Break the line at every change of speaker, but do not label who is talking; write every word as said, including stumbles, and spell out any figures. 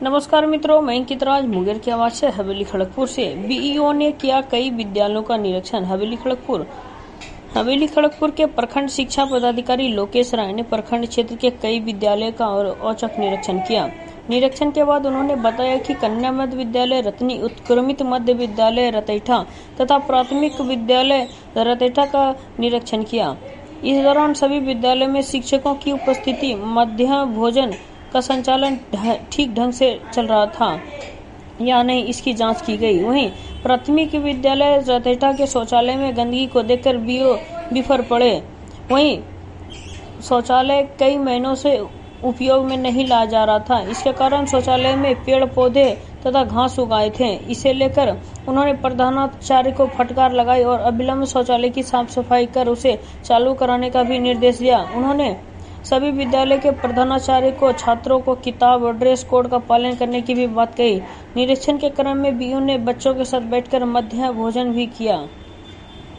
नमस्कार मित्रों, मैं अंकित राज मुंगेर की आवाज से हवेली खड़गपुर से। बीईओ ने किया कई विद्यालयों का निरीक्षण। हवेली खड़गपुर हवेली खड़गपुर के प्रखंड शिक्षा पदाधिकारी लोकेश राय ने प्रखंड क्षेत्र के कई विद्यालय का औचक निरीक्षण किया। निरीक्षण के बाद उन्होंने बताया कि कन्या मध्य विद्यालय रतनी, उत्क्रमित मध्य विद्यालय रतैठा तथा प्राथमिक विद्यालय रतैठा का निरीक्षण किया। इस दौरान सभी विद्यालय में शिक्षकों की उपस्थिति, मध्याह्न भोजन का संचालन ठीक ढंग से चल रहा था या नहीं, इसकी जांच की गई। वहीं प्राथमिक विद्यालय रतैठा के शौचालय में गंदगी को देखकर बीओ बिफर पड़े। वहीं शौचालय कई महीनों से उपयोग में नहीं लाया जा रहा था। इसके कारण शौचालय में पेड़ पौधे तथा घास उगाए थे। इसे लेकर उन्होंने प्रधानाचार्य को फटकार लगाई और अविलंब शौचालय की साफ सफाई कर उसे चालू कराने का भी निर्देश दिया। उन्होंने सभी विद्यालय के प्रधानाचार्य को छात्रों को किताब और ड्रेस कोड का पालन करने की भी बात कही। निरीक्षण के क्रम में बीओ ने बच्चों के साथ बैठकर मध्याह्न भोजन भी किया।